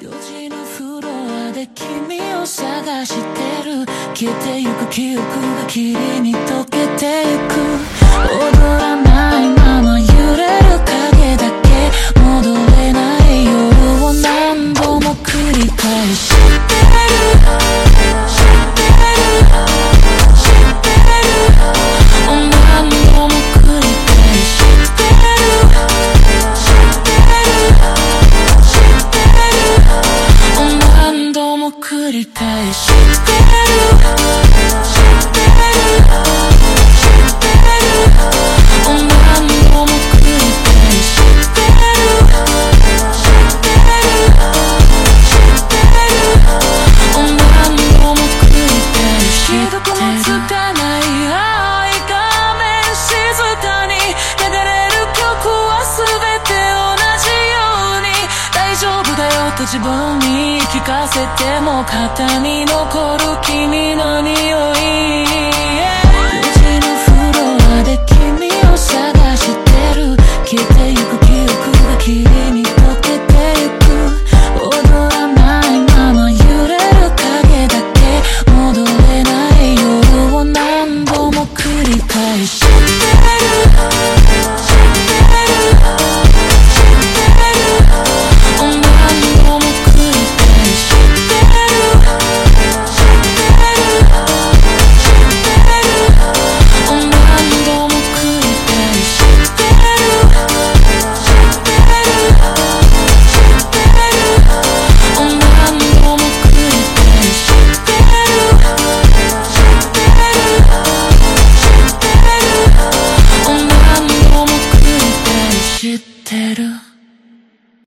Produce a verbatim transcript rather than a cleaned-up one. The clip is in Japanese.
よじのフロアで君を探してる。消えてゆく記憶が霧に溶けてゆく。踊らないまま揺れる影だけ、戻れない夜を何度も繰り返してる。知ってる知ってる。何度も繰り返してる。知ってる知ってる。何度も繰り返してる。知ってる知ってる。何度も繰り返してる。知ってる知ってる。何度も繰り返してる。どこもつかない愛画面静かに流れる曲は全て同じように、大丈夫だよと自分に聞かせても肩に残る君の匂い。よじのフロアで君を探